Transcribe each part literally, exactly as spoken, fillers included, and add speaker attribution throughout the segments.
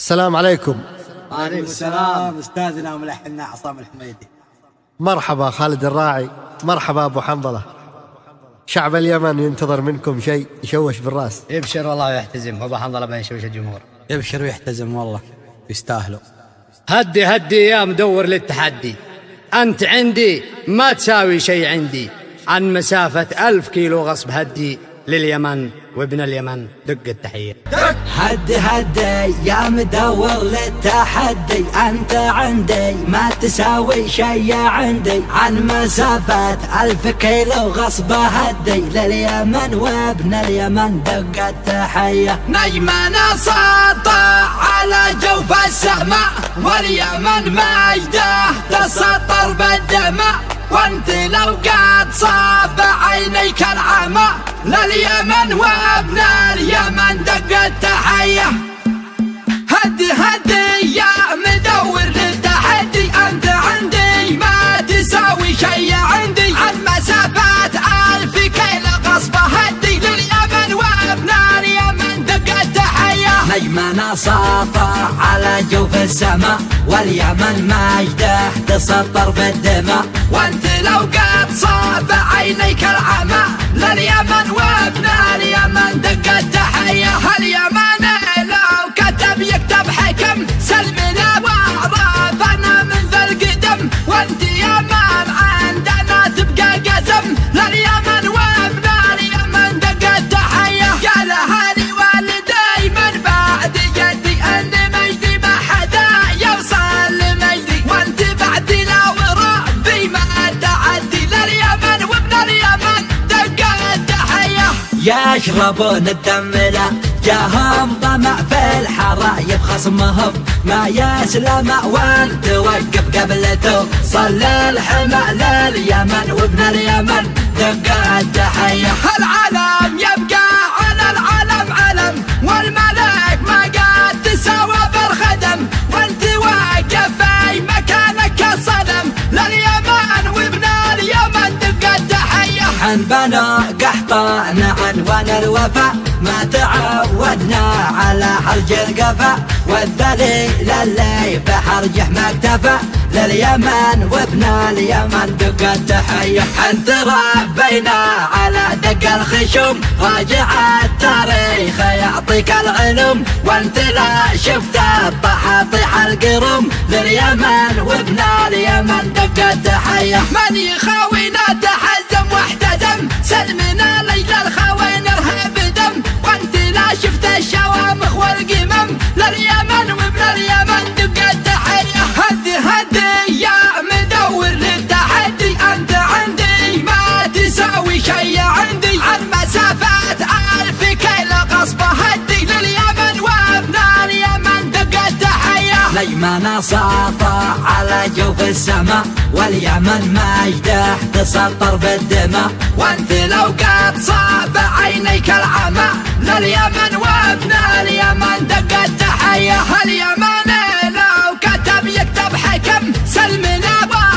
Speaker 1: السلام عليكم.
Speaker 2: وعليكم السلام أستاذنا ملحننا عصام الحميدي.
Speaker 1: مرحبا خالد الراعي، مرحبا أبو حنظلة. شعب اليمن ينتظر منكم شيء يشوش بالراس.
Speaker 3: يبشر والله ويحتزم، أبو حنظلة بين شوش الجمهور.
Speaker 2: يبشر ويحتزم والله يستاهلوا.
Speaker 3: هدي هدي يا مدور للتحدي، أنت عندي ما تساوي شيء عندي، عن مسافة ألف كيلو غصب هدي لليمن وابن اليمن دق التحية.
Speaker 4: هدي هدي يا مدور للتحدي، أنت عندي ما تساوي شي عندي، عن مسافة ألف كيلو غصب هدي لليمن وابن اليمن دق التحية.
Speaker 5: نجمنا ساطع على جوف السماء، واليمن مجده تسطر بالدماء، وانت لو قد صاب عينيك العمى لليمن وابن اليمن دق التحية. هدي هدي يا مدور للتحدي، انت عندي ما تساوي شي عندي، عن مسافات ألف كيلو غصب هدي لليمن وابن اليمن دق التحية.
Speaker 4: نجمنا ساطع على جوف السماء، واليمن مجده تسطر بالدماء،
Speaker 5: وانت لو قد صاب عينيك العمى لليمن وابن اليمن دق التحية. اليمن لو كتب يكتب حكم، سلمنا وعرفنا من ذا القدم، وانت يمن عندنا تبقى قسم لليمن وابن اليمن دق التحية. قال هالي والدي من بعد جدي ان مجدي ما حدا يوصل لمجدي، وانت بعدي لو ربي ما تعدي لليمن وابن اليمن دق التحية.
Speaker 4: يشربون الدم لا جاهم ظمأ في الحرايب، خصمهم ما يسلم وانت وقف قبلته، صلى الحمى لليمن وابن اليمن دق التحية.
Speaker 5: العلم يبقى على العلم علم، والملك ما قد تساوى بالخدم، وانت واقف في مكانك الصنم لليمن وابن اليمن دق التحية.
Speaker 4: عن بنو قحطان عنوان الوفا، ما تعودنا على حرج القفا، والذليل اللي بحرجه ما اكتفى لليمن وابن اليمن دق التحية.
Speaker 5: انت ربينا على دق الخشوم، راجع التاريخ يعطيك العلوم، وانت لا شفت الطحاطيح القرم لليمن وابن اليمن دق التحية. من يخاوينا تحزم واحتزم، سلمنا ليل الخوين ارهب دم، وانت لا شفت الشوامخ والقمم لليمن وابن اليمن دق التحية. هدي هدي يا مدور للتحدي، انت عندي ما تساوي شي عندي، عن مسافات ألف كيلو غصب هدي لليمن وابن اليمن دق التحية.
Speaker 4: نجمنا ساطع على جوف السماء، واليمن مجده تسطر بالدماء،
Speaker 5: وانت لو قد صاب عينيك العمى لليمن وابن اليمن دق التحية. اليمن لو كتب يكتب حكم، سلمنا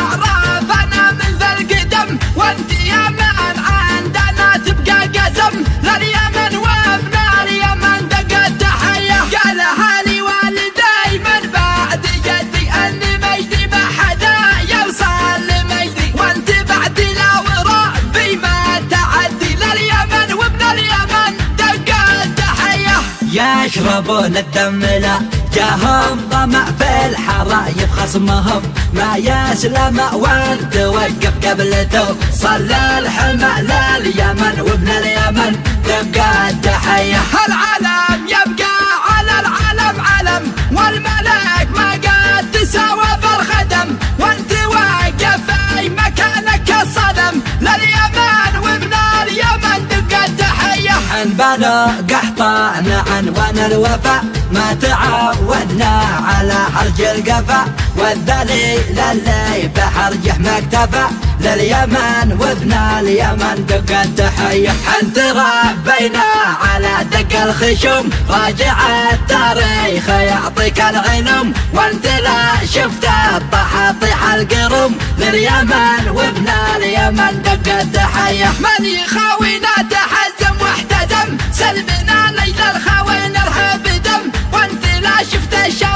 Speaker 5: وعرفنا من ذا القدم، وانت يمن عندنا تبقى قسم لليمن وابن اليمن دق التحية. قال هالي والدي من بعد جدي ان مجدي ما حدا يوصل لمجدي، وانت بعدي لو ربي ما تعدي لليمن وابن اليمن دق التحية.
Speaker 4: يشربون الدم لا جاهم ظمأ في الحرايب، خصمهم ما يسلم وانت وقف قبلته، صلى الحمى لليمن وابن اليمن دق التحية.
Speaker 5: العلم يبقى على العلم علم، والملك ما قد تساوى بالخدم، وانت واقف في مكانك الصنم لليمن وابن اليمن دق التحية.
Speaker 4: عن بنو قحطان عنوان الوفا، ما تعودنا على حرج القفا، والذليل اللي بحرجه ما اكتفى لليمن وابن اليمن دق التحية.
Speaker 5: انت ربينا على دق الخشوم، راجع التاريخ يعطيك العلوم، وانت لا شفت الطحاطيح القرم لليمن وابن اليمن دق التحية. من يخاوينا تحزم واحتزم، سلمنا ليل الخوين ارهب دم، وانت لا شفت الشام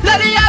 Speaker 5: لليمن